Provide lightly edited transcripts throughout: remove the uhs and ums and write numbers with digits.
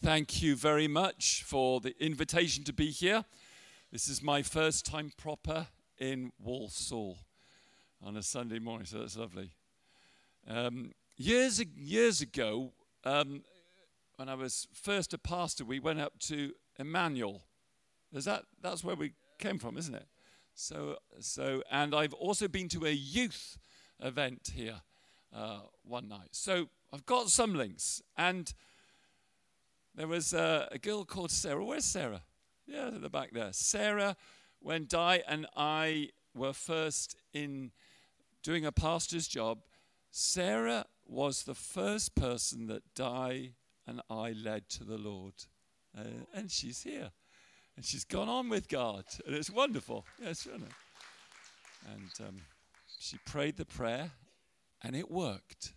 Thank you very much for the invitation to be here. This is my first time proper in Walsall on a Sunday morning, so that's lovely. Years ago, when I was first a pastor, we went up to Emmanuel. That's where we came from, isn't it? And I've also been to a youth event here one night. So I've got some links. And there was a girl called Sarah. Where's Sarah? Yeah, at the back there. Sarah, when Di and I were first in doing a pastor's job, Sarah was the first person that Di and I led to the Lord. And she's here. And she's gone on with God. And it's wonderful. Yes, yeah, and she prayed the prayer, and it worked.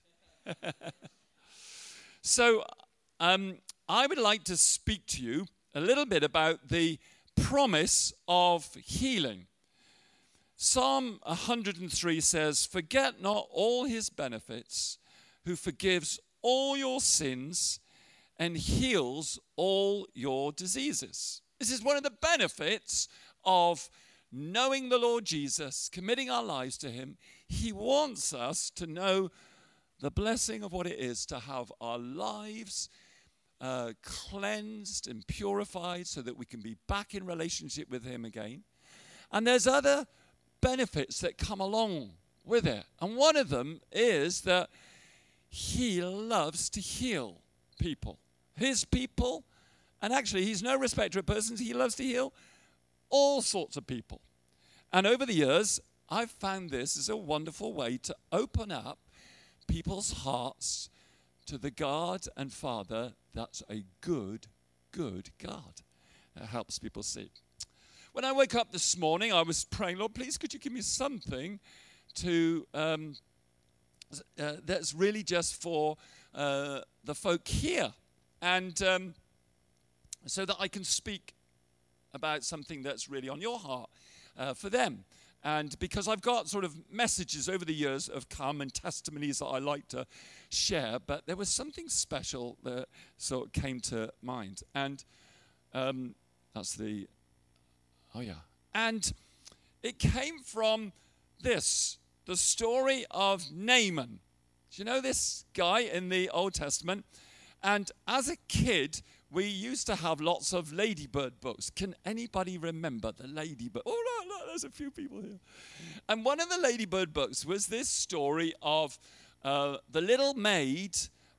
So I would like to speak to you a little bit about the promise of healing. Psalm 103 says, "Forget not all his benefits, who forgives all your sins and heals all your diseases." This is one of the benefits of knowing the Lord Jesus, committing our lives to him. He wants us to know the blessing of what it is to have our lives cleansed and purified so that we can be back in relationship with him again. And there's other benefits that come along with it. And one of them is that he loves to heal people. His people, and actually he's no respecter of persons, he loves to heal all sorts of people. And over the years, I've found this is a wonderful way to open up people's hearts to the God and Father that's a good, good God. It helps people see. When I woke up this morning, I was praying, Lord, please could you give me something to that's really just for the folk here. And so that I can speak about something that's really on your heart for them. And because I've got sort of messages over the years have come and testimonies that I like to share, but there was something special that sort of came to mind. And that's the, oh yeah. And it came from this, the story of Naaman. Do you know this guy in the Old Testament? And as a kid, we used to have lots of Ladybird books. Can anybody remember the Ladybird? Oh, no, there's a few people here. And one of the Ladybird books was this story of the little maid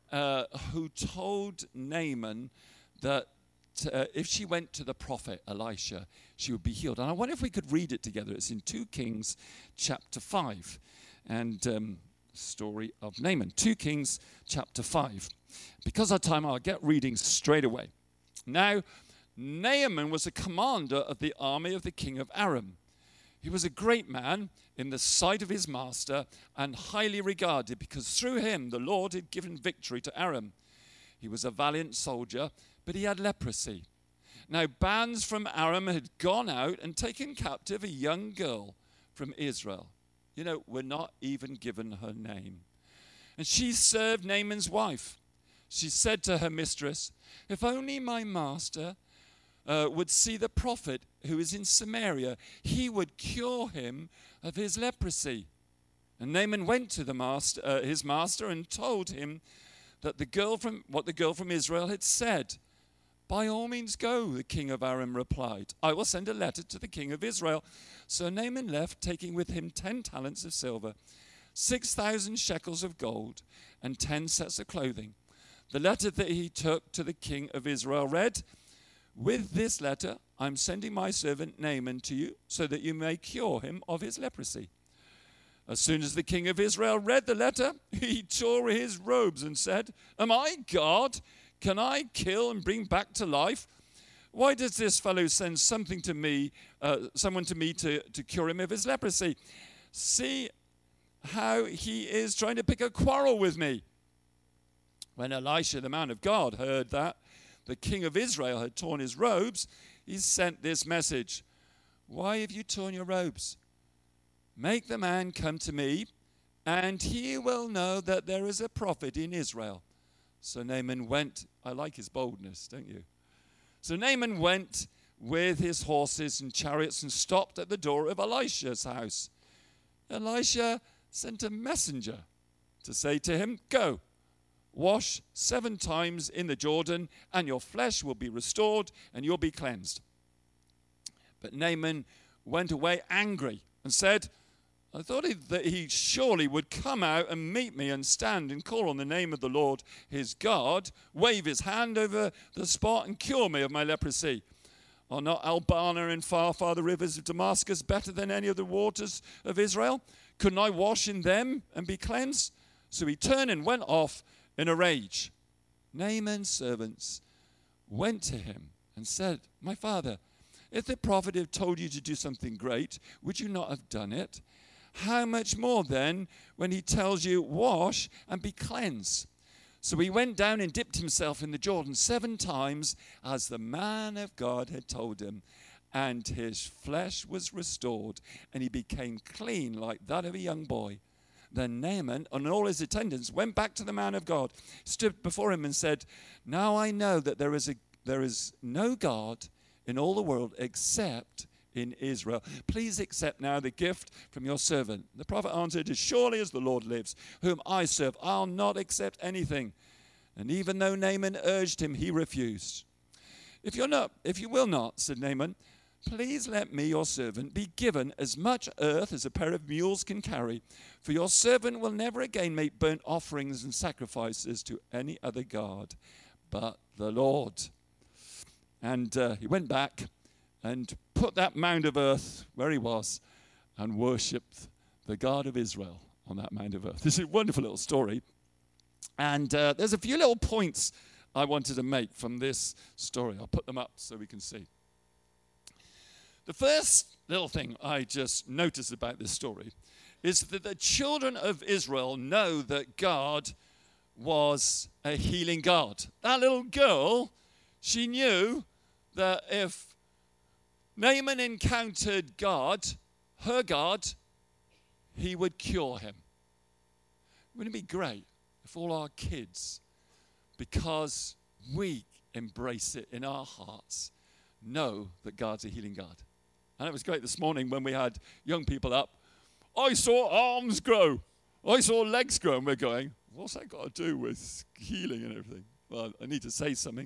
who told Naaman that if she went to the prophet Elisha, she would be healed. And I wonder if we could read it together. It's in 2 Kings chapter 5. And story of Naaman. 2 Kings chapter 5. Because of time, I'll get reading straight away. Now, Naaman was a commander of the army of the king of Aram. He was a great man in the sight of his master and highly regarded because through him the Lord had given victory to Aram. He was a valiant soldier, but he had leprosy. Now, bands from Aram had gone out and taken captive a young girl from Israel. You know, we're not even given her name. And she served Naaman's wife. She said to her mistress, "If only my master would see the prophet who is in Samaria, he would cure him of his leprosy." And Naaman went to his master and told him that what the girl from Israel had said. "By all means go," the king of Aram replied. "I will send a letter to the king of Israel." So Naaman left, taking with him 10 talents of silver, 6,000 shekels of gold, and 10 sets of clothing. The letter that he took to the king of Israel read, "With this letter, I'm sending my servant Naaman to you so that you may cure him of his leprosy." As soon as the king of Israel read the letter, he tore his robes and said, "Am I God? Can I kill and bring back to life? Why does this fellow send someone to me to cure him of his leprosy? See how he is trying to pick a quarrel with me." When Elisha, the man of God, heard that the king of Israel had torn his robes, he sent this message: "Why have you torn your robes? Make the man come to me, and he will know that there is a prophet in Israel. So Naaman went. I like his boldness, don't you? So Naaman went with his horses and chariots and stopped at the door of Elisha's house. Elisha sent a messenger to say to him, "Go, wash 7 times in the Jordan, and your flesh will be restored, and you'll be cleansed." But Naaman went away angry and said, "I thought that he surely would come out and meet me and stand and call on the name of the Lord his God, wave his hand over the spot and cure me of my leprosy. Are not Abana and Pharpar, the rivers of Damascus, better than any of the waters of Israel? Couldn't I wash in them and be cleansed?" So he turned and went off in a rage. Naaman's servants went to him and said, "My father, if the prophet had told you to do something great, would you not have done it? How much more then when he tells you, 'Wash and be cleansed'?" So he went down and dipped himself in the Jordan 7 times, as the man of God had told him, and his flesh was restored, and he became clean like that of a young boy. Then Naaman and all his attendants went back to the man of God, stood before him and said, "Now I know that there is no God in all the world except in Israel. Please accept now the gift from your servant." The prophet answered, "As surely as the Lord lives, whom I serve, I'll not accept anything." And even though Naaman urged him, he refused. If you will not, said Naaman, "please let me, your servant, be given as much earth as a pair of mules can carry, for your servant will never again make burnt offerings and sacrifices to any other god but the Lord." And he went back and put that mound of earth where he was and worshipped the God of Israel on that mound of earth. This is a wonderful little story. And there's a few little points I wanted to make from this story. I'll put them up so we can see. The first little thing I just noticed about this story is that the children of Israel know that God was a healing God. That little girl, she knew that if Naaman encountered God, her God, he would cure him. Wouldn't it be great if all our kids, because we embrace it in our hearts, know that God's a healing God? And it was great this morning when we had young people up. "I saw arms grow. I saw legs grow." And we're going, "What's that got to do with healing and everything?" Well, I need to say something.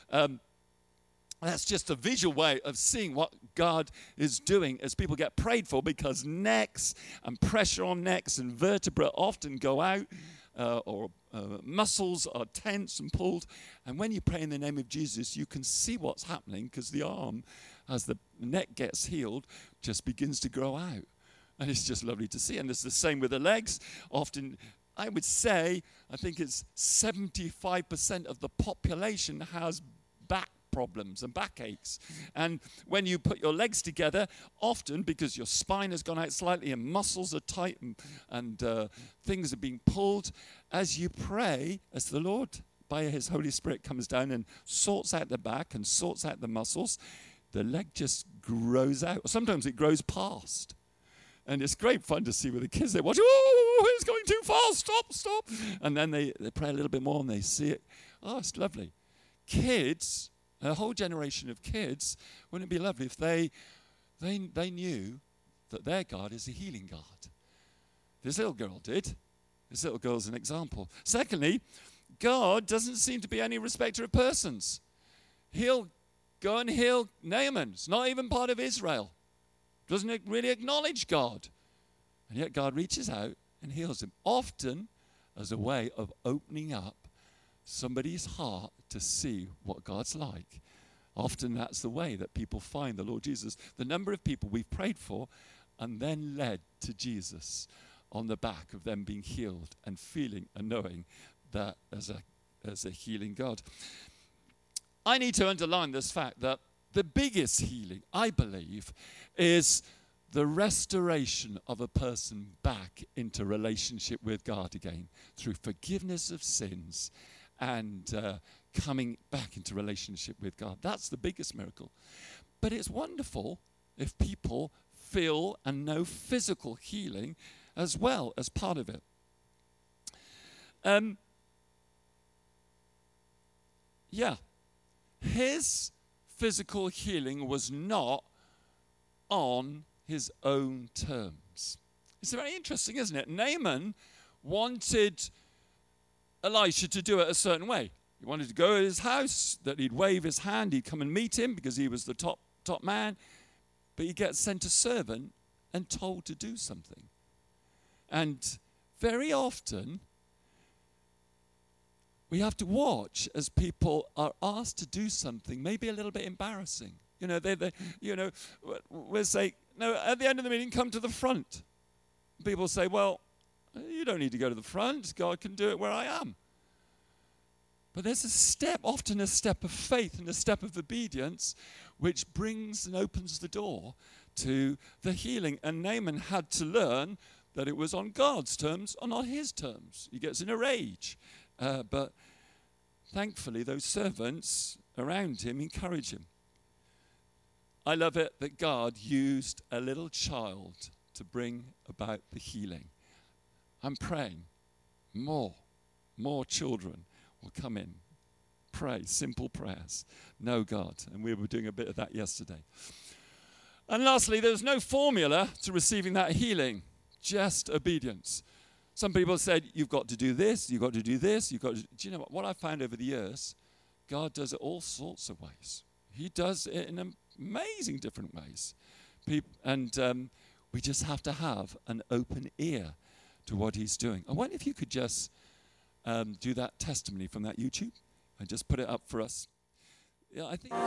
That's just a visual way of seeing what God is doing as people get prayed for, because necks and pressure on necks and vertebrae often go out, or muscles are tense and pulled. And when you pray in the name of Jesus, you can see what's happening, because the arm, as the neck gets healed, just begins to grow out. And it's just lovely to see. And it's the same with the legs. Often, I would say, I think it's 75% of the population has back problems and backaches. And when you put your legs together, often because your spine has gone out slightly and muscles are tight and things are being pulled, as you pray, as the Lord by his Holy Spirit comes down and sorts out the back and sorts out the muscles, the leg just grows out. Sometimes it grows past. And it's great fun to see with the kids. They watch, "Oh, it's going too fast, stop." And then they pray a little bit more and they see it. Oh, it's lovely. Kids, a whole generation of kids, wouldn't it be lovely if they knew that their God is a healing God? This little girl did. This little girl's an example. Secondly, God doesn't seem to be any respecter of persons. He'll go and heal Naaman. It's not even part of Israel. Doesn't really acknowledge God. And yet God reaches out and heals him, often as a way of opening up somebody's heart to see what God's like. Often that's the way that people find the Lord Jesus. The number of people we've prayed for and then led to Jesus on the back of them being healed and feeling and knowing that as a healing God. I need to underline this fact that the biggest healing, I believe, is the restoration of a person back into relationship with God again through forgiveness of sins and coming back into relationship with God. That's the biggest miracle. But it's wonderful if people feel and know physical healing as well as part of it. yeah, his physical healing was not on his own terms. It's very interesting, isn't it? Naaman wanted Elisha to do it a certain way. He wanted to go to his house, that he'd wave his hand, he'd come and meet him because he was the top man. But he gets sent a servant and told to do something. And very often, we have to watch as people are asked to do something, maybe a little bit embarrassing. You know, we'll say, no, at the end of the meeting, come to the front. People say, well, you don't need to go to the front. God can do it where I am. But there's a step, often a step of faith and a step of obedience, which brings and opens the door to the healing. And Naaman had to learn that it was on God's terms or not his terms. He gets in a rage. But thankfully, those servants around him encourage him. I love it that God used a little child to bring about the healing. I'm praying more children will come in. Pray simple prayers. Know God. And we were doing a bit of that yesterday. And lastly, there's no formula to receiving that healing, just obedience. Some people said, you've got to do this, you've got to do this, you've got to... Do you know what I found over the years? God does it all sorts of ways. He does it in amazing different ways. We just have to have an open ear to what he's doing. I wonder if you could just do that testimony from that YouTube and just put it up for us. Yeah, I think...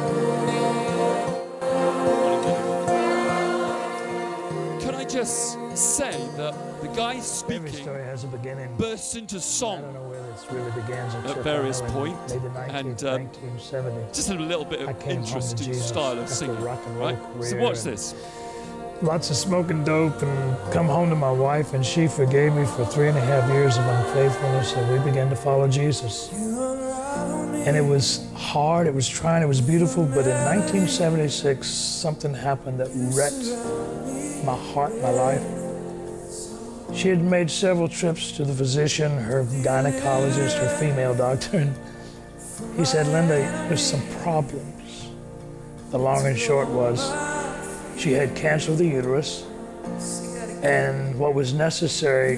Could I just say that the guy speaking every story has a beginning. Bursts into song. I don't know where this really begins at various points, and 1970. Just a little bit of interesting style of singing, right? So watch this. Lots of smoking dope, and come home to my wife, and she forgave me for 3.5 years of unfaithfulness, and we began to follow Jesus. And it was hard, it was trying, it was beautiful, but in 1976, something happened that wrecked my heart, my life. She had made several trips to the physician, her gynecologist, her female doctor, and he said, Linda, there's some problems. The long and short was, she had cancer of the uterus, and what was necessary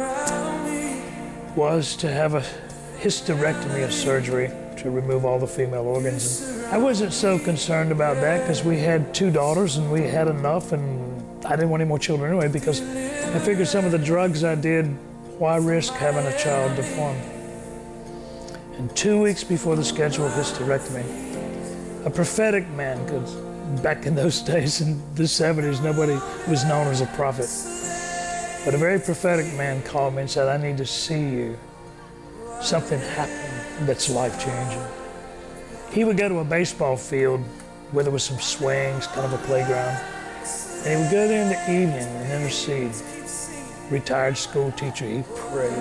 was to have a hysterectomy, a surgery to remove all the female organs. And I wasn't so concerned about that because we had 2 daughters and we had enough, and I didn't want any more children anyway because I figured some of the drugs I did, why risk having a child deformed? And 2 weeks before the scheduled hysterectomy, a prophetic man, because back in those days, in the 70s, nobody was known as a prophet. But a very prophetic man called me and said, I need to see you. Something happened that's life-changing. He would go to a baseball field where there was some swings, kind of a playground, and he would go there in the evening and intercede. Retired school teacher, he prayed.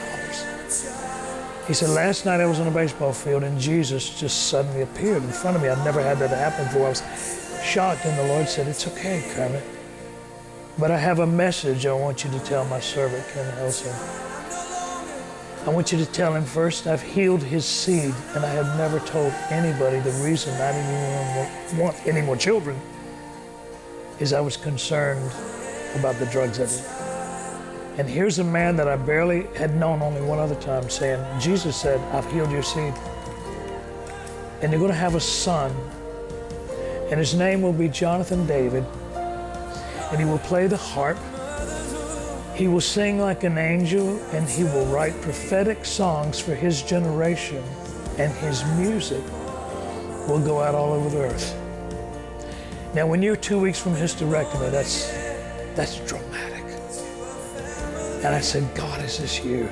He said, last night I was on a baseball field and Jesus just suddenly appeared in front of me. I'd never had that happen before. I was shocked, and the Lord said, it's okay, Kermit, but I have a message I want you to tell my servant, Kermit Elser. I want you to tell him first, I've healed his seed, and I have never told anybody the reason I didn't even want any more children is I was concerned about the drugs I did. And here's a man that I barely had known only one other time saying, Jesus said, I've healed your seed. And you're going to have a son, and his name will be Jonathan David, and he will play the harp. He will sing like an angel, and he will write prophetic songs for his generation, and his music will go out all over the earth. Now, when you're 2 weeks from hysterectomy, that's dramatic. And I said, God, is this you?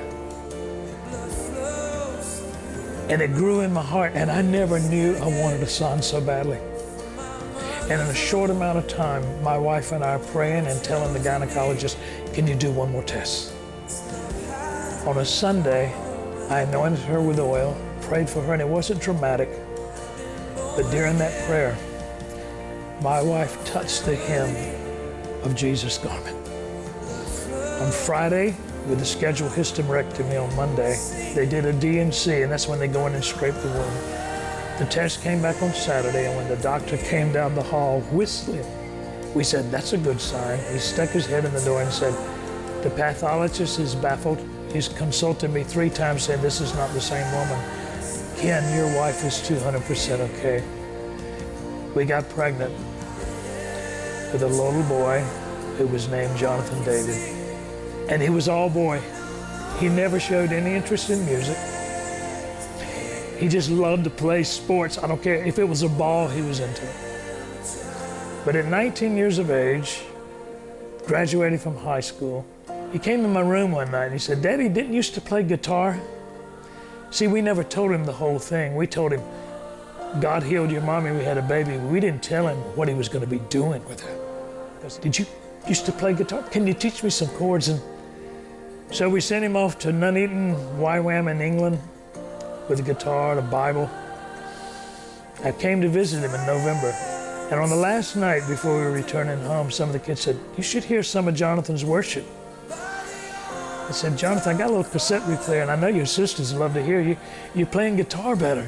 And it grew in my heart, and I never knew I wanted a son so badly. And in a short amount of time, my wife and I are praying and telling the gynecologist, can you do one more test? On a Sunday, I anointed her with oil, prayed for her, and it wasn't dramatic. But during that prayer, my wife touched the hem of Jesus' garment. On Friday, with a scheduled hysterectomy on Monday. They did a D&C, and that's when they go in and scrape the womb. The test came back on Saturday, and when the doctor came down the hall whistling, we said, that's a good sign. He stuck his head in the door and said, the pathologist is baffled. He's consulted me 3 times saying this is not the same woman. Ken, your wife is 200% okay. We got pregnant with a little boy who was named Jonathan David. And he was all boy. He never showed any interest in music. He just loved to play sports. I don't care if it was a ball, he was into it. But at 19 years of age, graduating from high school, he came in my room one night and he said, Daddy, didn't you used to play guitar? See, we never told him the whole thing. We told him, God healed your mommy, we had a baby. We didn't tell him what he was going to be doing with her. Did you used to play guitar? Can you teach me some chords? And so we sent him off to Nuneaton, YWAM in England with a guitar and a Bible. I came to visit him in November. And on the last night before we were returning home, some of the kids said, you should hear some of Jonathan's worship. I said, Jonathan, I got a little cassette replayer, and I know your sisters love to hear you. You're playing guitar better.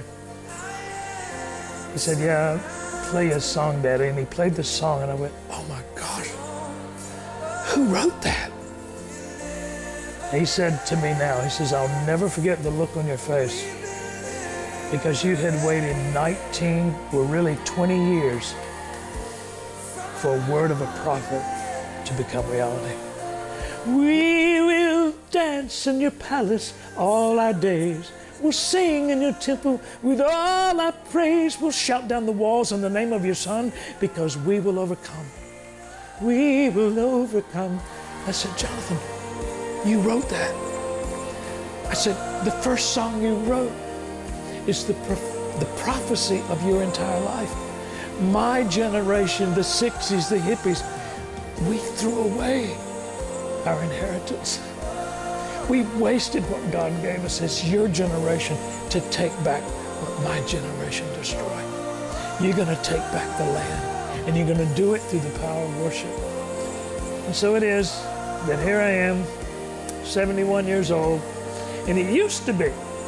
He said, yeah, play a song, Daddy. And he played the song, and I went, oh my gosh, who wrote that? And he said to me now, he says, I'll never forget the look on your face, because you had waited 19, or really 20 years for a word of a prophet to become reality. We will dance in your palace all our days. We'll sing in your temple with all our praise. We'll shout down the walls in the name of your Son, because we will overcome. We will overcome. I said, Jonathan, you wrote that. I said, the first song you wrote is the prophecy of your entire life. My generation, the 60s, the hippies, we threw away our inheritance. We wasted what God gave us. It's your generation to take back what my generation destroyed. You're going to take back the land, and you're going to do it through the power of worship. And so it is that here I am, 71 years old, and it used to be,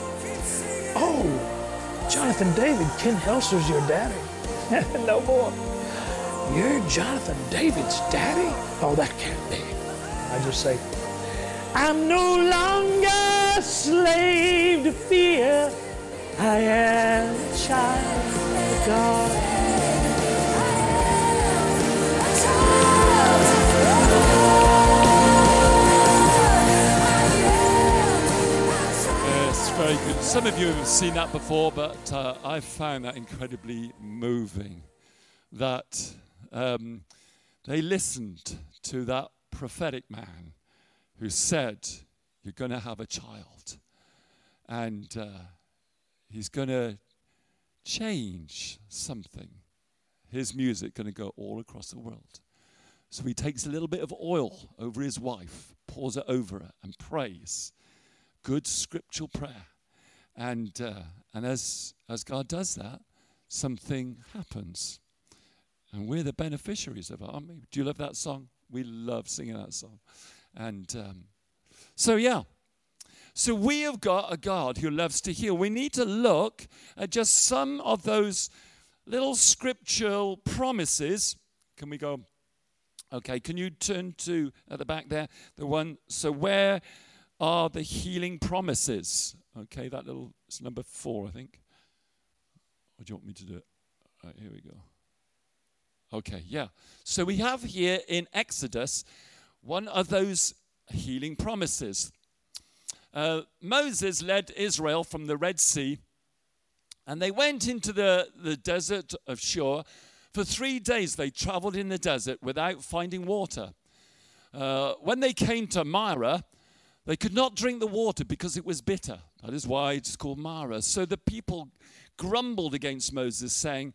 oh, Jonathan David, Ken Helser's your daddy. No more. You're Jonathan David's daddy? Oh, that can't be. I just say, I'm no longer a slave to fear. I am a child of God. Yes, very good. Some of you have seen that before, but I found that incredibly moving. That they listened to that prophetic man who said, you're going to have a child, and he's going to change something. His music going to go all across the world. So he takes a little bit of oil over his wife, pours it over her, and prays. Good scriptural prayer. And as God does that, something happens. And we're the beneficiaries of it, aren't we? Do you love that song? We love singing that song. And so we have got a God who loves to heal. We need to look at just some of those little scriptural promises. Can we go? Okay, can you turn to, at the back there, the one, so where are the healing promises? Okay, that little, it's number 4, I think. Or do you want me to do it? All right, here we go. Okay, yeah. So we have here in Exodus one of those healing promises. Moses led Israel from the Red Sea, and they went into the desert of Shur. For 3 days they traveled in the desert without finding water. When they came to Marah, they could not drink the water because it was bitter. That is why it's called Marah. So the people grumbled against Moses, saying,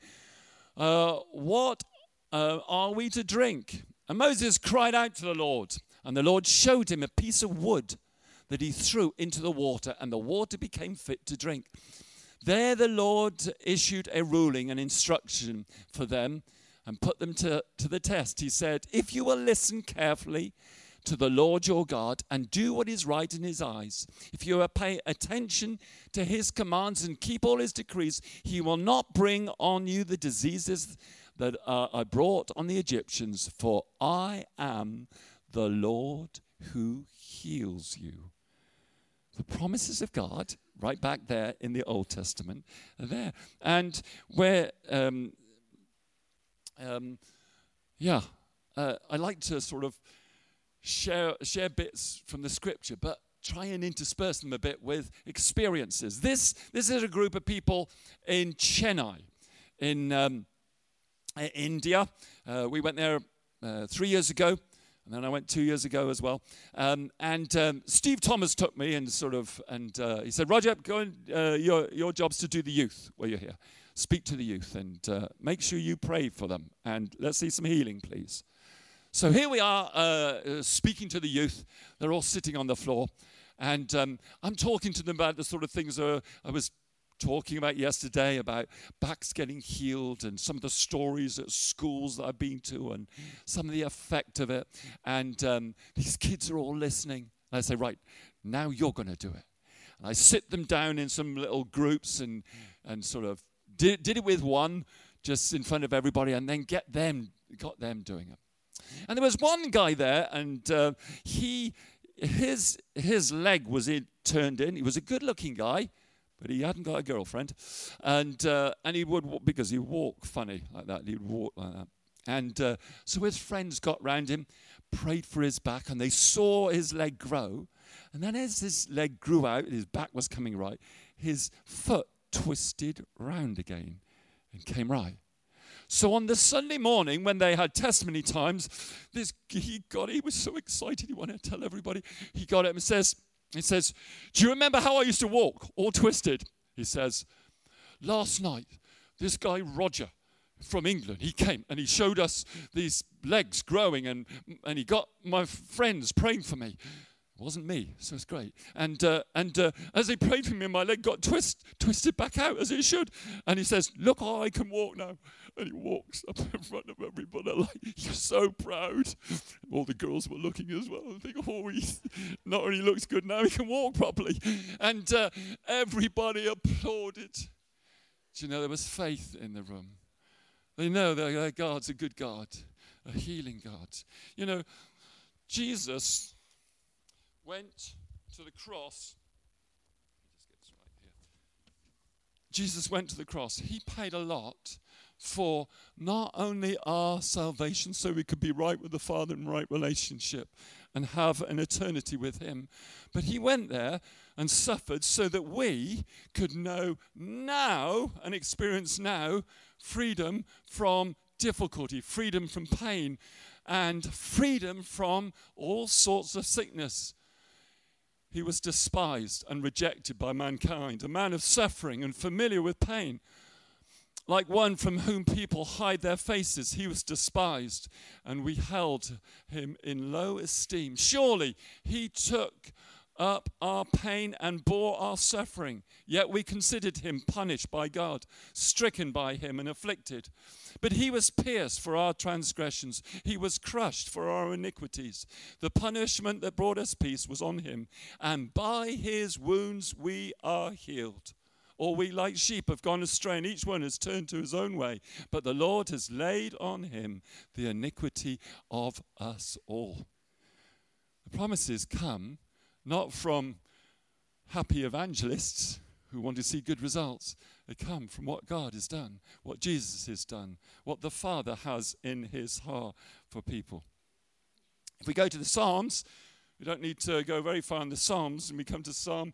what are we to drink? And Moses cried out to the Lord, and the Lord showed him a piece of wood that he threw into the water, and the water became fit to drink. There the Lord issued a ruling, an instruction for them, and put them to the test. He said, if you will listen carefully to the Lord your God and do what is right in his eyes, if you pay attention to his commands and keep all his decrees, he will not bring on you the diseases that I brought on the Egyptians, for I am the Lord who heals you. The promises of God, right back there in the Old Testament, are there. And where, I like to sort of share bits from the scripture, but try and intersperse them a bit with experiences. This is a group of people in Chennai, in India. We went there 3 years ago. And then I went 2 years ago as well. Steve Thomas took me and he said, Roger, go and your job's to do the youth while you're here. Speak to the youth and make sure you pray for them. And let's see some healing, please. So here we are speaking to the youth. They're all sitting on the floor. And I'm talking to them about the sort of things I was talking about yesterday, about backs getting healed and some of the stories at schools that I've been to and some of the effect of it. And these kids are all listening. And I say, right, now you're going to do it. And I sit them down in some little groups and sort of did it with one just in front of everybody and then got them doing it. And there was one guy there and his leg was turned in. He was a good-looking guy, but he hadn't got a girlfriend, and he would, because he walked funny like that. He'd walk like that, and so his friends got round him, prayed for his back, and they saw his leg grow. And then as his leg grew out, his back was coming right. His foot twisted round again and came right. So on the Sunday morning, when they had testimony times, he was so excited. He wanted to tell everybody. He got it and He says, do you remember how I used to walk, all twisted? He says, last night, this guy Roger from England, he came and he showed us these legs growing and he got my friends praying for me. It wasn't me, so it's great. And as they prayed for me, my leg got twisted back out as it should. And he says, look how I can walk now. And he walks up in front of everybody like, you're so proud. All the girls were looking as well. I think, oh, he not only looks good now, he can walk properly. And everybody applauded. Do you know, there was faith in the room. They know that God's a good God, a healing God. You know, Jesus went to the cross. Jesus went to the cross. He paid a lot for not only our salvation, so we could be right with the Father in right relationship and have an eternity with him, but he went there and suffered so that we could know now and experience now freedom from difficulty, freedom from pain, and freedom from all sorts of sickness. He was despised and rejected by mankind, a man of suffering and familiar with pain. Like one from whom people hide their faces, he was despised, and we held him in low esteem. Surely he took up our pain and bore our suffering, yet we considered him punished by God, stricken by him and afflicted. But he was pierced for our transgressions, he was crushed for our iniquities. The punishment that brought us peace was on him, and by his wounds we are healed. Or we like sheep have gone astray, and each one has turned to his own way. But the Lord has laid on him the iniquity of us all. The promises come not from happy evangelists who want to see good results. They come from what God has done, what Jesus has done, what the Father has in his heart for people. If we go to the Psalms, we don't need to go very far in the Psalms, and we come to Psalm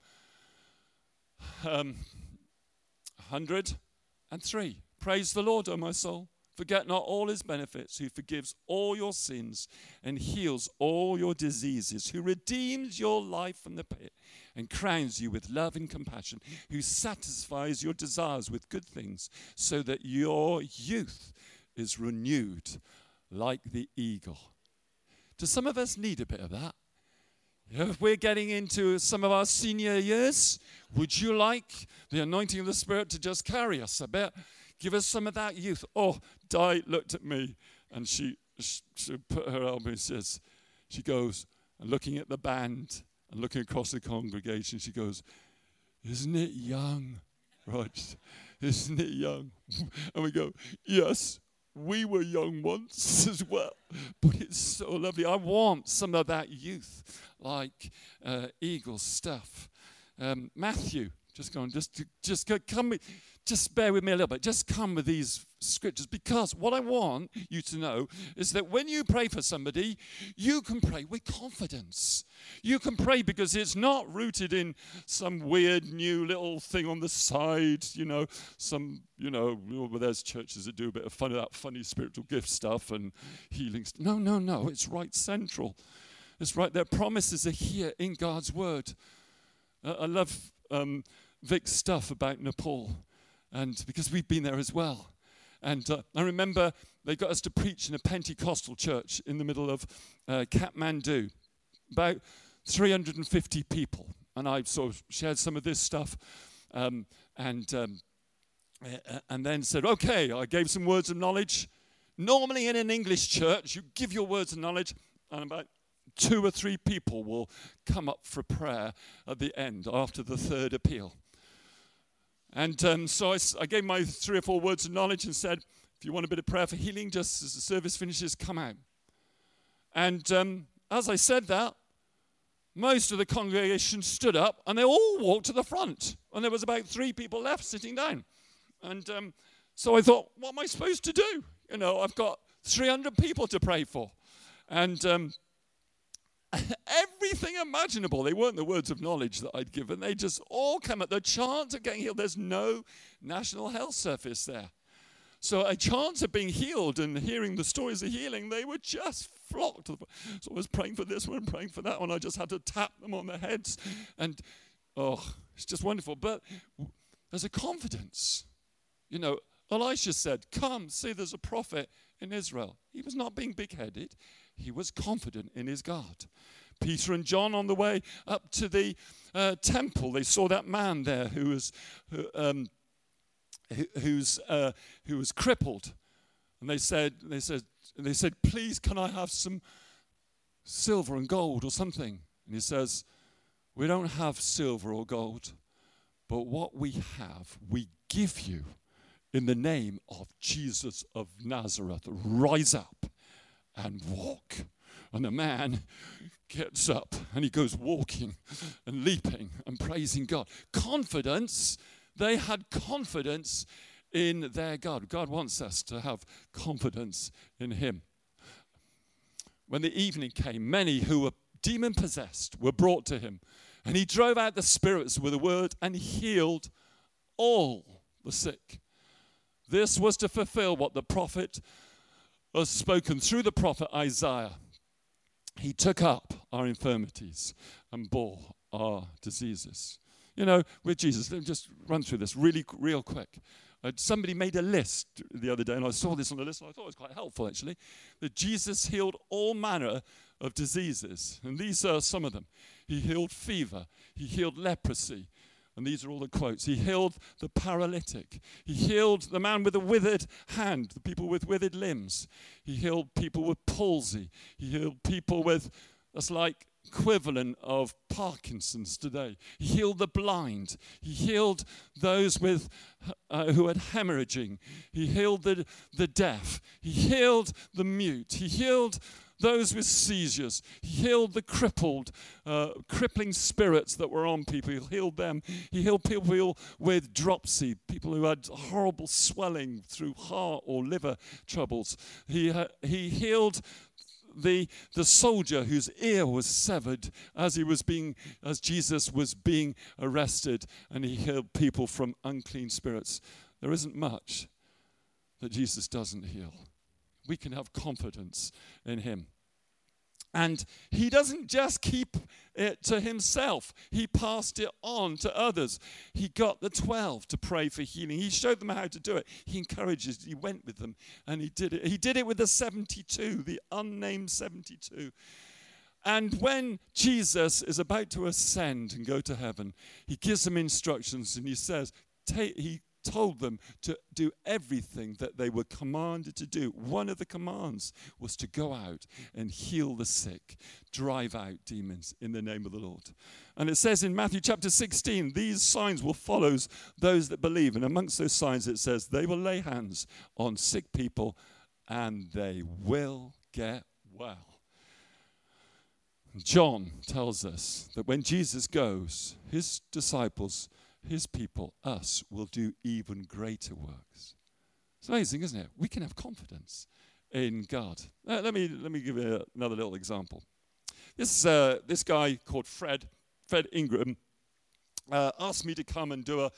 103. Praise the Lord, O my soul. Forget not all his benefits, who forgives all your sins and heals all your diseases, who redeems your life from the pit and crowns you with love and compassion, who satisfies your desires with good things, so that your youth is renewed like the eagle. Do some of us need a bit of that? If we're getting into some of our senior years, would you like the anointing of the Spirit to just carry us a bit? Give us some of that youth. Oh, Di looked at me and she put her elbow and says, she goes, And looking at the band and looking across the congregation, she goes, "Isn't it young?" Right? "Isn't it young?" And we go, "Yes, we were young once as well." But it's so lovely. I want some of that youth, like Eagle stuff. Matthew, just go on, come with, just bear with me a little bit. Just come with these scriptures, because what I want you to know is that when you pray for somebody, you can pray with confidence. You can pray because it's not rooted in some weird new little thing on the side, there's churches that do a bit of funny spiritual gift stuff and healing stuff. No, it's right central. It's right there. Promises are here in God's word. I love Vic's stuff about Nepal, and because we've been there as well. And I remember they got us to preach in a Pentecostal church in the middle of Kathmandu, about 350 people. And I sort of shared some of this stuff, and then said, okay, I gave some words of knowledge. Normally in an English church, you give your words of knowledge, and about 2 or 3 people will come up for prayer at the end after the third appeal. And so I gave my 3 or 4 words of knowledge and said, if you want a bit of prayer for healing, just as the service finishes, come out. And as I said that, most of the congregation stood up and they all walked to the front. And there was about 3 people left sitting down. And so I thought, what am I supposed to do? I've got 300 people to pray for. And everything imaginable. They weren't the words of knowledge that I'd given. They just all come at the chance of getting healed. There's no National Health Service there. So a chance of being healed and hearing the stories of healing, they were just flocked. So I was praying for this one, praying for that one. I just had to tap them on their heads. And, it's just wonderful. But there's a confidence. Elisha said, come, see there's a prophet in Israel. He was not being big-headed. He was confident in his God. Peter and John on the way up to the temple, they saw that man there who was crippled, and they said, please, can I have some silver and gold or something? And he says, we don't have silver or gold, but what we have, we give you in the name of Jesus of Nazareth. Rise up and walk. And the man gets up and he goes walking and leaping and praising God. Confidence, they had confidence in their God. God wants us to have confidence in him. When the evening came, many who were demon-possessed were brought to him. And he drove out the spirits with a word and healed all the sick. This was to fulfill what the prophet was spoken through the prophet Isaiah. He took up our infirmities and bore our diseases. With Jesus, let me just run through this real quick. Somebody made a list the other day, and I saw this on the list, and I thought it was quite helpful, actually, that Jesus healed all manner of diseases. And these are some of them. He healed fever. He healed leprosy. And these are all the quotes. He healed the paralytic. He healed the man with a withered hand, the people with withered limbs. He healed people with palsy. He healed people with, that's like equivalent of Parkinson's today. He healed the blind. He healed those with who had hemorrhaging. He healed the deaf. He healed the mute. He healed those with seizures. He healed the crippled, crippling spirits that were on people. He healed them. He healed people with dropsy, people who had horrible swelling through heart or liver troubles. He healed the soldier whose ear was severed as Jesus was being arrested, and he healed people from unclean spirits. There isn't much that Jesus doesn't heal. We can have confidence in him. And he doesn't just keep it to himself. He passed it on to others. He got the 12 to pray for healing. He showed them how to do it. He encourages, he went with them, and he did it. He did it with the 72, the unnamed 72. And when Jesus is about to ascend and go to heaven, he gives them instructions, and he says, he told them to do everything that they were commanded to do. One of the commands was to go out and heal the sick, drive out demons in the name of the Lord. And it says in Matthew chapter 16, these signs will follow those that believe. And amongst those signs it says, they will lay hands on sick people and they will get well. John tells us that when Jesus goes, his disciples, his people, us, will do even greater works. It's amazing, isn't it? We can have confidence in God. Let me give you another little example. This guy called Fred Ingram, asked me to come and do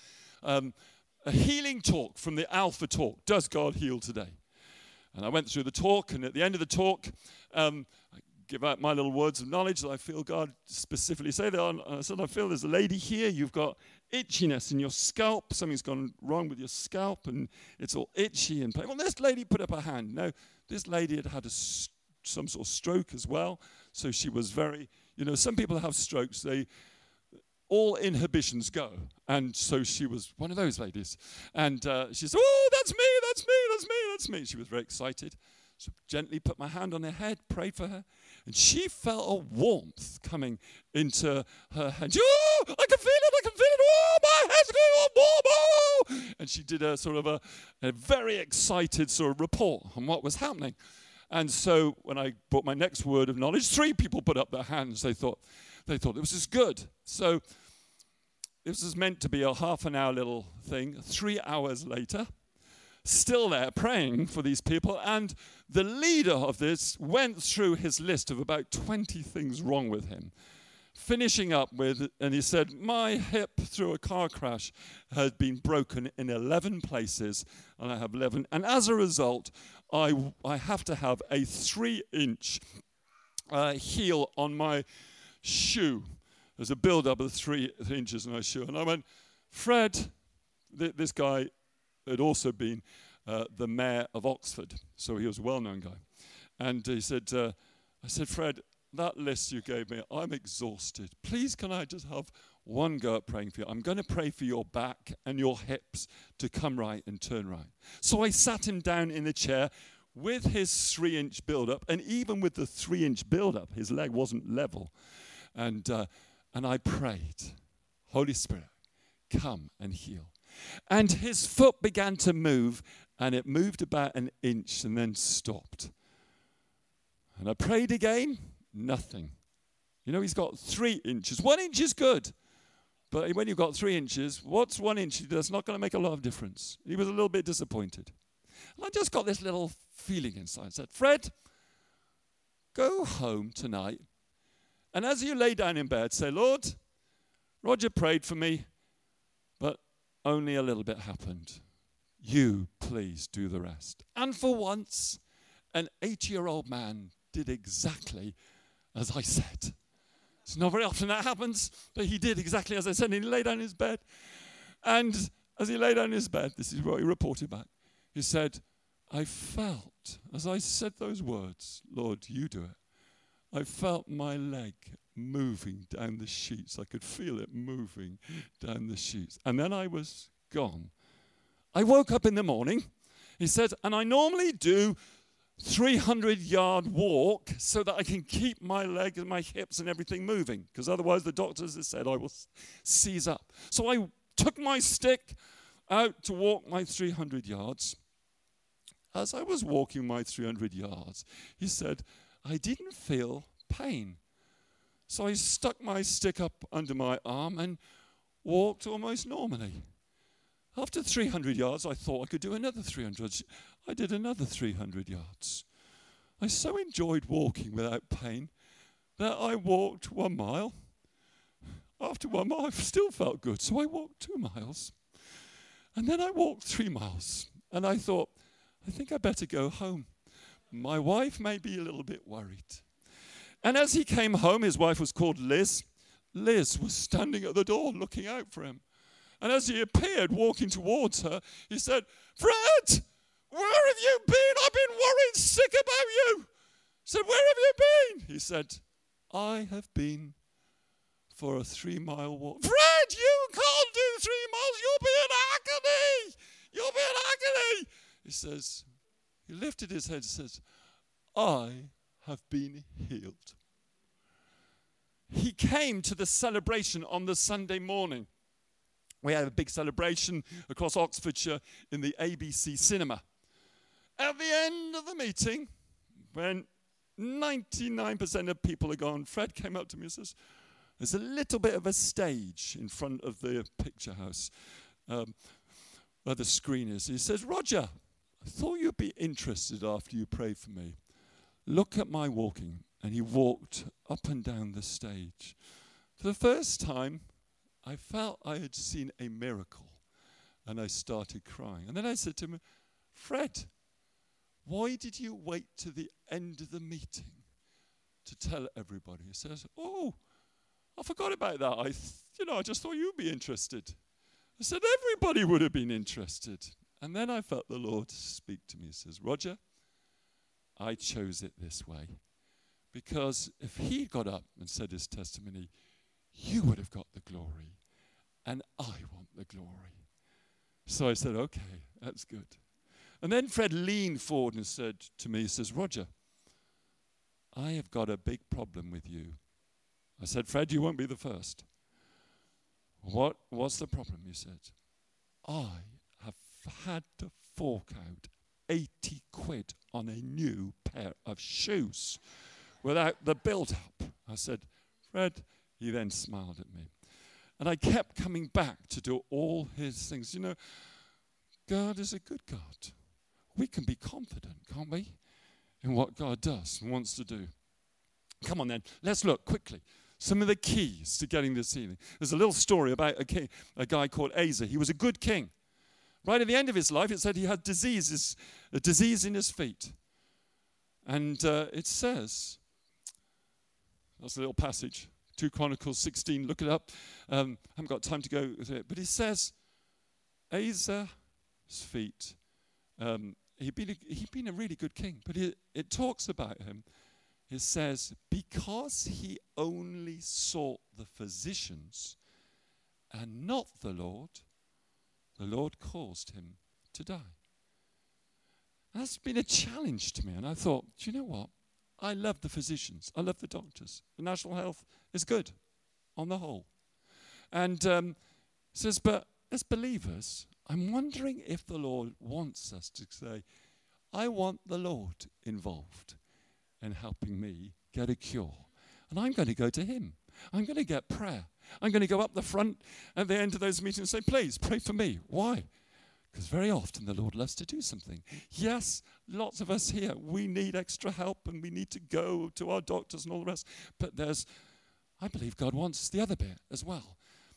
a healing talk from the Alpha Talk. Does God heal today? And I went through the talk, and at the end of the talk, I give out my little words of knowledge that I feel God specifically say that. I said, I feel there's a lady here, you've got itchiness in your scalp, something's gone wrong with your scalp, and it's all itchy and pain. Well, this lady put up her hand. No, this lady had some sort of stroke as well, so she was very, some people have strokes, all inhibitions go, and so she was one of those ladies. And she said, oh, that's me, that's me, that's me, that's me. She was very excited. So gently put my hand on her head, prayed for her, and she felt a warmth coming into her hand. Oh, I can feel it, I can feel it. Oh, my head's going on warm. Oh. And she did a sort of a very excited sort of report on what was happening. And so when I brought my next word of knowledge, 3 people put up their hands. They thought it was as good. So this was meant to be a half an hour little thing. 3 hours later, still there praying for these people, and the leader of this went through his list of about 20 things wrong with him, finishing up with, and he said, my hip through a car crash had been broken in 11 places, and I have 11, and as a result, I have to have a 3-inch heel on my shoe. There's a build-up of 3 inches in my shoe. And I went, Fred, this guy had also been the mayor of Oxford, so he was a well-known guy. And he said, I said, Fred, that list you gave me, I'm exhausted. Please, can I just have one go at praying for you? I'm going to pray for your back and your hips to come right and turn right. So I sat him down in a chair with his 3-inch build-up, and even with the 3-inch build-up, his leg wasn't level. And I prayed, Holy Spirit, come and heal. And his foot began to move, and it moved about 1 inch and then stopped. And I prayed again, nothing. He's got 3 inches. 1 inch is good. But when you've got 3 inches, what's 1 inch? That's not going to make a lot of difference. He was a little bit disappointed. And I just got this little feeling inside. I said, Fred, go home tonight. And as you lay down in bed, say, Lord, Roger prayed for me, but only a little bit happened. You please do the rest. And for once, an 80-year-old man did exactly as I said. It's not very often that happens, but he did exactly as I said, and he lay down in his bed. And as he lay down in his bed, this is what he reported back. He said, I felt, as I said those words, Lord, you do it. I felt my leg moving down the sheets. I could feel it moving down the sheets. And then I was gone. I woke up in the morning, he said, and I normally do 300-yard walk so that I can keep my leg and my hips and everything moving, because otherwise the doctors have said I will seize up. So I took my stick out to walk my 300 yards. As I was walking my 300 yards, he said, I didn't feel pain. So I stuck my stick up under my arm and walked almost normally. After 300 yards, I thought I could do another 300. I did another 300 yards. I so enjoyed walking without pain that I walked 1 mile. After 1 mile, I still felt good, so I walked 2 miles. And then I walked 3 miles, and I thought, I think I better go home. My wife may be a little bit worried. And as he came home, his wife was called Liz. Liz was standing at the door looking out for him. And as he appeared walking towards her, he said, Fred, where have you been? I've been worried sick about you. I said, where have you been? He said, I have been for a 3-mile walk. Fred, you can't do 3 miles. You'll be in agony. You'll be in agony. He says, he lifted his head and says, I have been healed. He came to the celebration on the Sunday morning. We had a big celebration across Oxfordshire in the ABC cinema. At the end of the meeting, when 99% of people are gone, Fred came up to me and says, there's a little bit of a stage in front of the picture house where the screen is. He says, Roger, I thought you'd be interested after you prayed for me. Look at my walking. And he walked up and down the stage. For the first time, I felt I had seen a miracle. And I started crying. And then I said to him, Fred, why did you wait to the end of the meeting to tell everybody? He says, oh, I forgot about that. I just thought you'd be interested. I said, everybody would have been interested. And then I felt the Lord speak to me. He says, Roger, I chose it this way. Because if he got up and said his testimony, you would have got the glory. And I want the glory. So I said, okay, that's good. And then Fred leaned forward and said to me, he says, Roger, I have got a big problem with you. I said, Fred, you won't be the first. What's the problem? He said, I have had to fork out 80 quid on a new pair of shoes without the build-up. I said, Fred, he then smiled at me. And I kept coming back to do all his things. You know, God is a good God. We can be confident, can't we, in what God does and wants to do. Come on then, let's look quickly. Some of the keys to getting this healing. There's a little story about a guy called Asa. He was a good king. Right at the end of his life, it said he had a disease in his feet. And it says, that's a little passage, 2 Chronicles 16, look it up. Haven't got time to go with it. But it says, Asa's feet, he'd been a really good king. But it talks about him. It says, because he only sought the physicians and not the Lord caused him to die. That's been a challenge to me. And I thought, do you know what? I love the physicians. I love the doctors. The national health is good on the whole. And it says, but as believers, I'm wondering if the Lord wants us to say, I want the Lord involved in helping me get a cure. And I'm going to go to him. I'm going to get prayer. I'm going to go up the front at the end of those meetings and say, please, pray for me. Why? Because very often the Lord loves to do something. Yes, lots of us here, we need extra help and we need to go to our doctors and all the rest. But I believe God wants the other bit as well.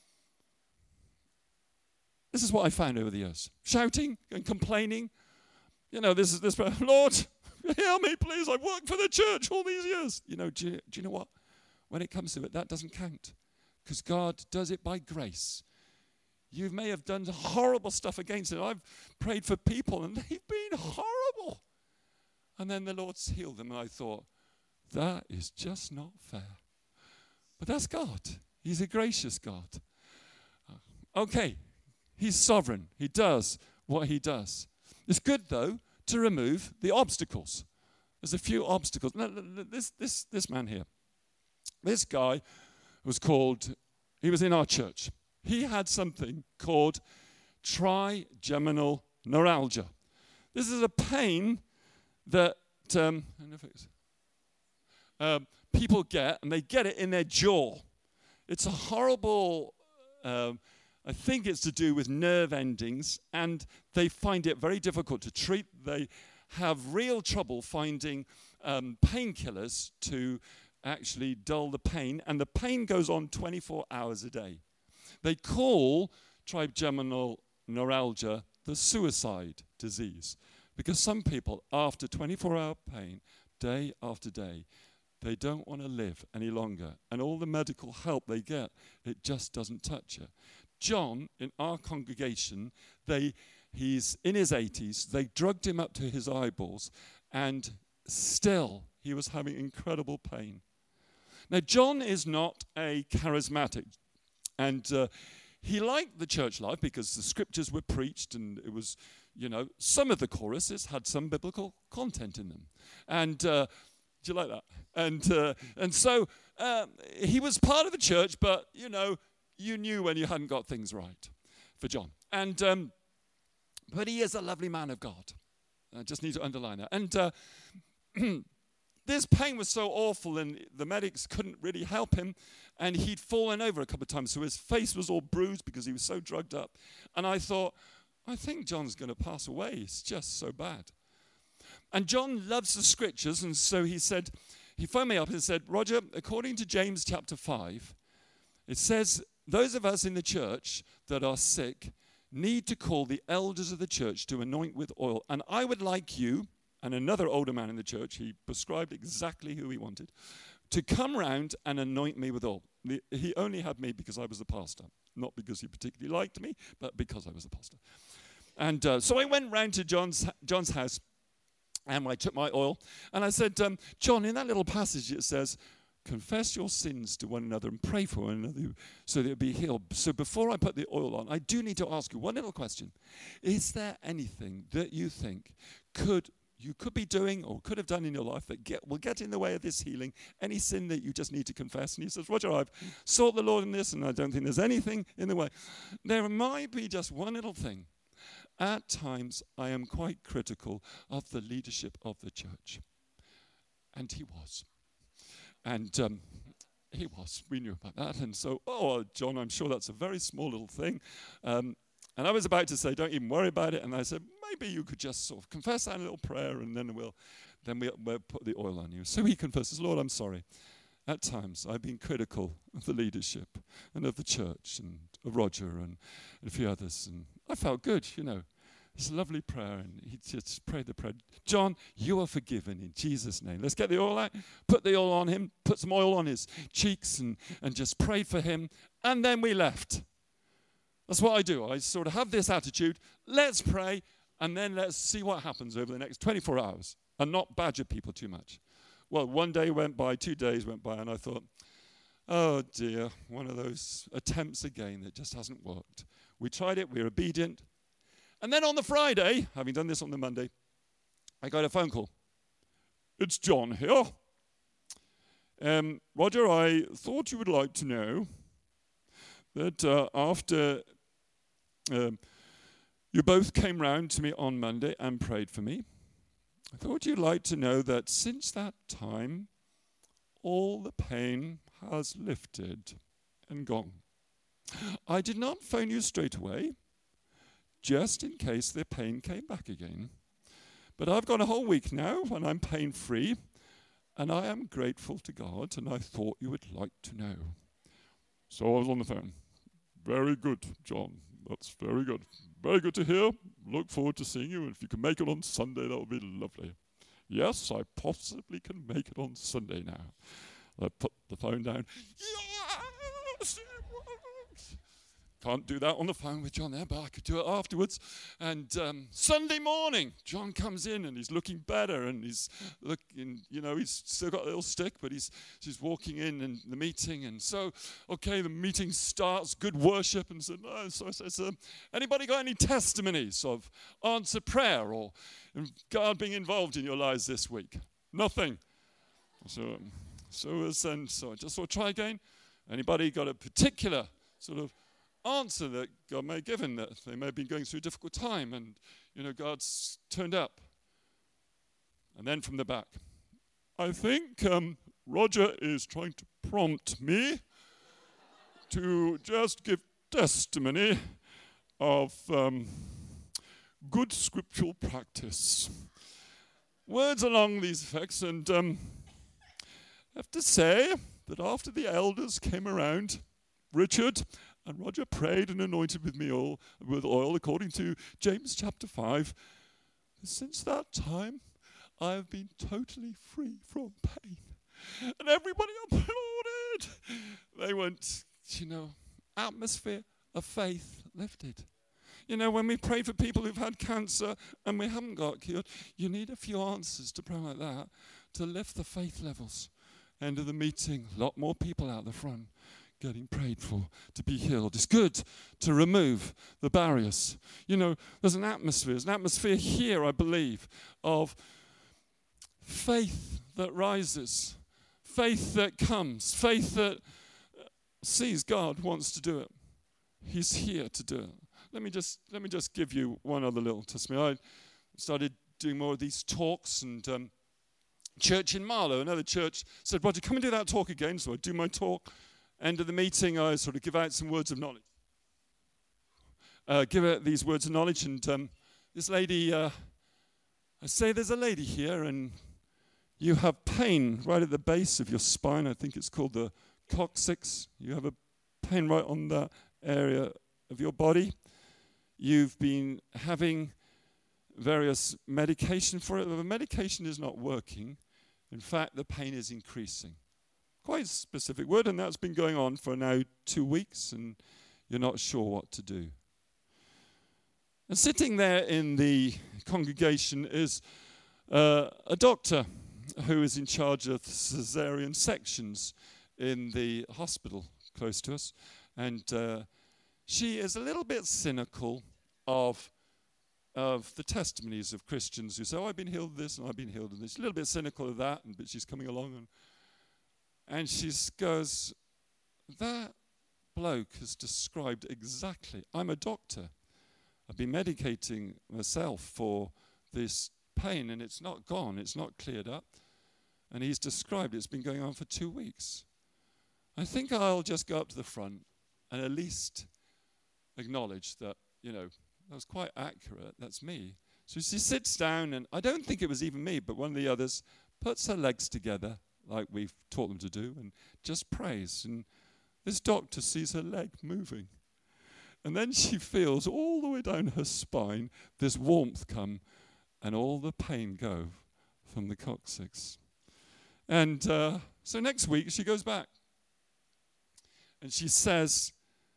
This is what I found over the years. Shouting and complaining. You know, this Lord, heal me, please. I've worked for the church all these years. You know, do you know what? When it comes to it, that doesn't count. Because God does it by grace. You may have done horrible stuff against it. I've prayed for people and they've been horrible. And then the Lord's healed them. And I thought, that is just not fair. But that's God. He's a gracious God. Okay, he's sovereign. He does what he does. It's good, though, to remove the obstacles. There's a few obstacles. Now, this man here, this guy he was in our church. He had something called trigeminal neuralgia. This is a pain that people get, and they get it in their jaw. It's a horrible, I think it's to do with nerve endings, and they find it very difficult to treat. They have real trouble finding painkillers to actually dull the pain, and the pain goes on 24 hours a day. They call trigeminal neuralgia the suicide disease because some people, after 24-hour pain, day after day, they don't want to live any longer. And all the medical help they get, it just doesn't touch it. John, in our congregation, he's in his 80s. They drugged him up to his eyeballs, and still he was having incredible pain. Now, John is not a charismatic, and he liked the church life because the scriptures were preached, and it was, some of the choruses had some biblical content in them. And do you like that? And so he was part of the church, but, you knew when you hadn't got things right for John. And but he is a lovely man of God. I just need to underline that. And this pain was so awful, and the medics couldn't really help him, and he'd fallen over a couple of times, so his face was all bruised because he was so drugged up. And I thought, I think John's going to pass away. It's just so bad. And John loves the scriptures, and so he phoned me up and said, Roger, according to James chapter 5, it says, those of us in the church that are sick need to call the elders of the church to anoint with oil. And I would like you, and another older man in the church, he prescribed exactly who he wanted, to come round and anoint me with oil. He only had me because I was the pastor, not because he particularly liked me, but because I was the pastor. And so I went round to John's house, and I took my oil, and I said, John, in that little passage it says, confess your sins to one another and pray for one another so that you'll be healed. So before I put the oil on, I do need to ask you one little question. Is there anything that you think you could be doing or could have done in your life that will get in the way of this healing? Any sin that you just need to confess? And he says, Roger, I've sought the Lord in this, and I don't think there's anything in the way. There might be just one little thing. At times, I am quite critical of the leadership of the church. And he was. And he was. We knew about that. And so, John, I'm sure that's a very small little thing. And I was about to say, don't even worry about it. And I said, maybe you could just sort of confess that little prayer, and then we'll put the oil on you. So he confesses, Lord, I'm sorry. At times, I've been critical of the leadership and of the church and of Roger and a few others. And I felt good, It's a lovely prayer, and he just prayed the prayer. John, you are forgiven in Jesus' name. Let's get the oil out, put the oil on him, put some oil on his cheeks, and just prayed for him, and then we left. That's what I do. I sort of have this attitude, let's pray, and then let's see what happens over the next 24 hours, and not badger people too much. Well, one day went by, 2 days went by, and I thought, oh dear, one of those attempts again that just hasn't worked. We tried it, we were obedient. And then on the Friday, having done this on the Monday, I got a phone call. It's John here. Roger, I thought you would like to know that after you both came round to me on Monday and prayed for me, I thought you'd like to know that since that time, all the pain has lifted and gone. I did not phone you straight away, just in case the pain came back again. But I've got a whole week now when I'm pain-free, and I am grateful to God, and I thought you would like to know. So I was on the phone. Very good, John. That's very good. Very good to hear. Look forward to seeing you, and if you can make it on Sunday, that would be lovely. Yes, I possibly can make it on Sunday now. I put the phone down. Yes, it works. Can't do that on the phone with John there, but I could do it afterwards. And Sunday morning, John comes in and he's looking better, and he's looking, he's still got a little stick, but he's walking in the meeting. And so, okay, the meeting starts, good worship. And so I says, anybody got any testimonies of answered prayer or God being involved in your lives this week? Nothing. So I just sort of try again. Anybody got a particular sort of answer that God may have given, that they may have been going through a difficult time, and God's turned up? And then from the back, I think Roger is trying to prompt me to just give testimony of good scriptural practice. Words along these effects. And I have to say that after the elders came around, Richard and Roger prayed and anointed with me with oil according to James chapter 5. Since that time, I have been totally free from pain. And everybody applauded. They went, atmosphere of faith lifted. When we pray for people who've had cancer and we haven't got cured, you need a few answers to pray like that to lift the faith levels. End of the meeting, a lot more people out the front getting prayed for to be healed. It's good to remove the barriers. You know, there's an atmosphere here, I believe, of faith that rises, faith that comes, faith that sees God wants to do it. He's here to do it. Let me just give you one other little testimony. I started doing more of these talks, and church in Marlow, another church, said, Roger, come and do that talk again. So I do my talk. End of the meeting, I sort of give out some words of knowledge. Give out these words of knowledge, and this lady, I say there's a lady here, and you have pain right at the base of your spine. I think it's called the coccyx. You have a pain right on that area of your body. You've been having various medication for it. The medication is not working. In fact, the pain is increasing. Quite a specific word, and that's been going on for now 2 weeks, and you're not sure what to do. And sitting there in the congregation is a doctor who is in charge of cesarean sections in the hospital close to us. And she is a little bit cynical of the testimonies of Christians who say, oh, I've been healed of this and I've been healed of this. She's a little bit cynical of that, but she's coming along. And she goes, that bloke has described exactly, I'm a doctor. I've been medicating myself for this pain, and it's not gone, it's not cleared up. And he's described it's been going on for 2 weeks. I think I'll just go up to the front and at least acknowledge that, you know, that was quite accurate, that's me. So she sits down, and I don't think it was even me, but one of the others puts her legs together, like we've taught them to do, and just prays. And this doctor sees her leg moving. And then she feels all the way down her spine this warmth come and all the pain go from the coccyx. And so next week she goes back. And she says,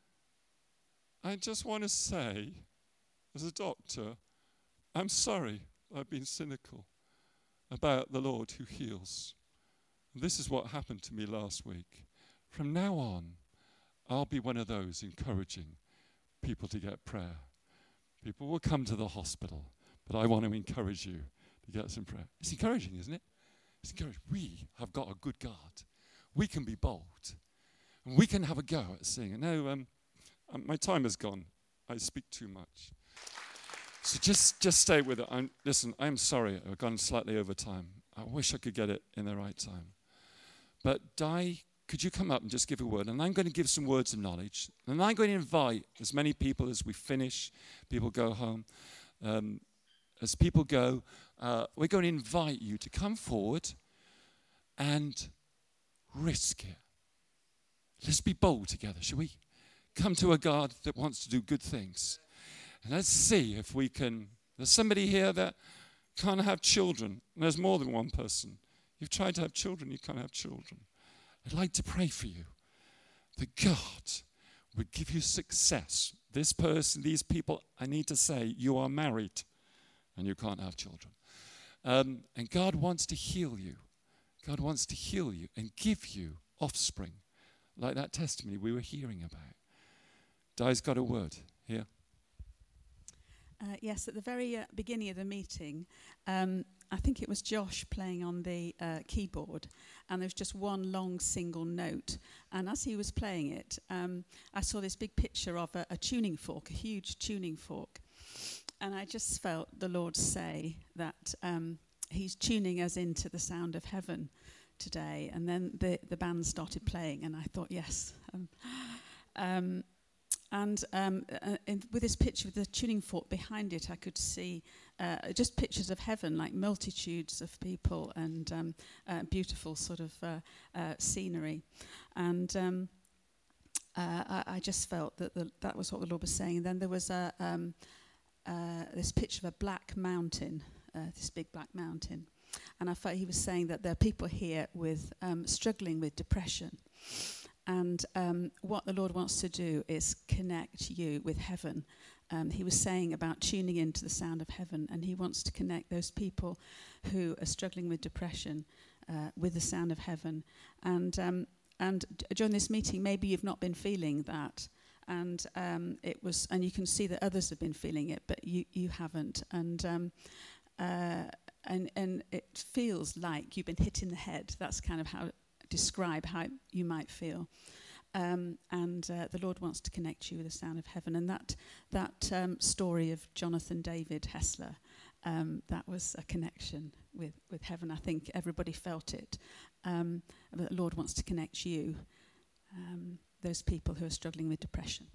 I just want to say, as a doctor, I'm sorry I've been cynical about the Lord who heals. And this is what happened to me last week. From now on, I'll be one of those encouraging people to get prayer. People will come to the hospital, but I want to encourage you to get some prayer. It's encouraging, isn't it? It's encouraging. We have got a good God. We can be bold. And we can have a go at singing. No, my time is gone. I speak too much. So just stay with it. Listen, I'm sorry I've gone slightly over time. I wish I could get it in the right time. But Di, could you come up and just give a word? And I'm going to give some words of knowledge. And I'm going to invite as many people as we finish, people go home. As people go, we're going to invite you to come forward and risk it. Let's be bold together, shall we? Come to a God that wants to do good things. And let's see if we can. There's somebody here that can't have children. There's more than one person. You've tried to have children, you can't have children. I'd like to pray for you that God would give you success. This person, these people, I need to say, you are married and you can't have children. And God wants to heal you. God wants to heal you and give you offspring, like that testimony we were hearing about. Di's got a word here. Yes, at the very beginning of the meeting, I think it was Josh playing on the keyboard, and there was just one long single note. And as he was playing it, I saw this big picture of a tuning fork, a huge tuning fork. And I just felt the Lord say that he's tuning us into the sound of heaven today. And then the band started playing, and I thought, yes. With this picture with the tuning fork behind it, I could see just pictures of heaven, like multitudes of people and beautiful sort of scenery. And I just felt that was what the Lord was saying. And then there was this picture of a black mountain, this big black mountain. And I felt he was saying that there are people here with struggling with depression. And what the Lord wants to do is connect you with heaven. He was saying about tuning into the sound of heaven, and he wants to connect those people who are struggling with depression with the sound of heaven. And during this meeting, maybe you've not been feeling that, and you can see that others have been feeling it, but you haven't. And it feels like you've been hit in the head. That's kind of describe how you might feel. The Lord wants to connect you with the sound of heaven. And that story of Jonathan David Hessler, that was a connection with heaven. I think everybody felt it. But the Lord wants to connect you, those people who are struggling with depression.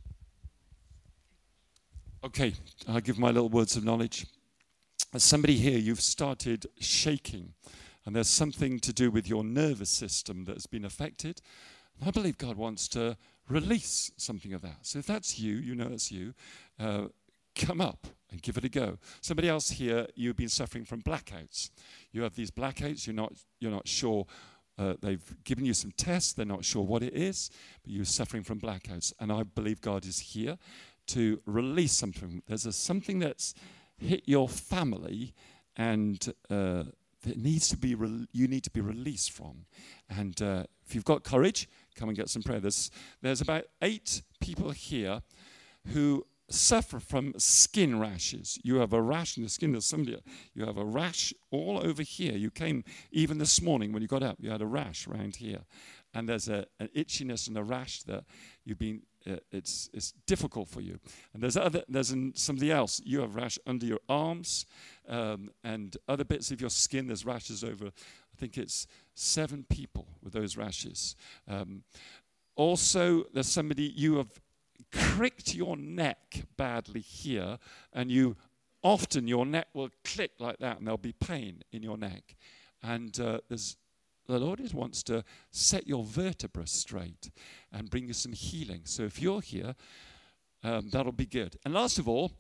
Okay, I'll give my little words of knowledge. As somebody here, you've started shaking, and there's something to do with your nervous system that's been affected. I believe God wants to release something of that. So if that's you, you know it's you, come up and give it a go. Somebody else here, you've been suffering from blackouts. You have these blackouts, you're not sure. They've given you some tests, they're not sure what it is, but you're suffering from blackouts. And I believe God is here to release something. There's something that's hit your family, and that needs to be you need to be released from. And if you've got courage, come and get some prayer. There's about 8 people here who suffer from skin rashes. You have a rash in the skin. There's somebody. You have a rash all over here. You came even this morning when you got up. You had a rash around here, and there's an itchiness and a rash that you've been. It's difficult for you. And there's somebody else. You have rash under your arms and other bits of your skin. There's rashes over. I think it's 7 people with those rashes. Also, there's somebody, you have cricked your neck badly here, and often your neck will click like that, and there'll be pain in your neck. And the Lord wants to set your vertebrae straight and bring you some healing. So if you're here, that'll be good. And last of all,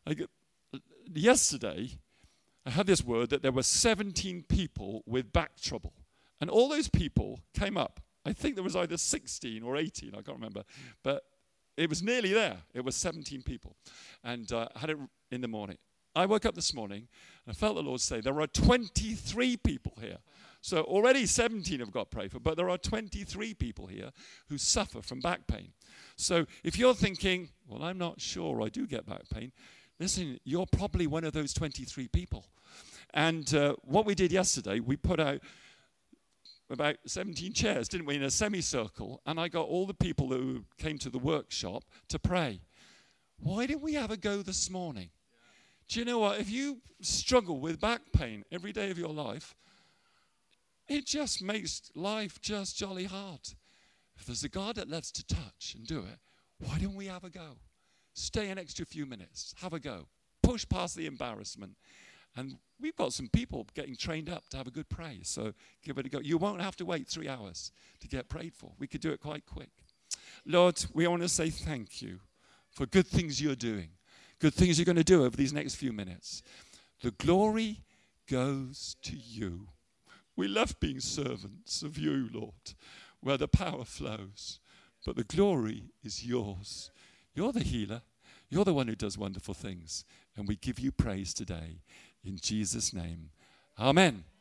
yesterday, I had this word that there were 17 people with back trouble. And all those people came up. I think there was either 16 or 18, I can't remember. But it was nearly there. It was 17 people. And I had it in the morning. I woke up this morning and I felt the Lord say, there are 23 people here. So already 17 have got prayed for, but there are 23 people here who suffer from back pain. So if you're thinking, well, I'm not sure I do get back pain, listen, you're probably one of those 23 people. And what we did yesterday, we put out about 17 chairs, didn't we, in a semicircle, and I got all the people who came to the workshop to pray. Why didn't we have a go this morning? Do you know what? If you struggle with back pain every day of your life, it just makes life just jolly hard. If there's a God that loves to touch and do it, why don't we have a go? Stay an extra few minutes, have a go. Push past the embarrassment. And we've got some people getting trained up to have a good praise, so give it a go. You won't have to wait 3 hours to get prayed for. We could do it quite quick. Lord, we want to say thank you for good things you're doing, good things you're going to do over these next few minutes. The glory goes to you. We love being servants of you, Lord, where the power flows, but the glory is yours. You're the healer. You're the one who does wonderful things, and we give you praise today in Jesus' name. Amen.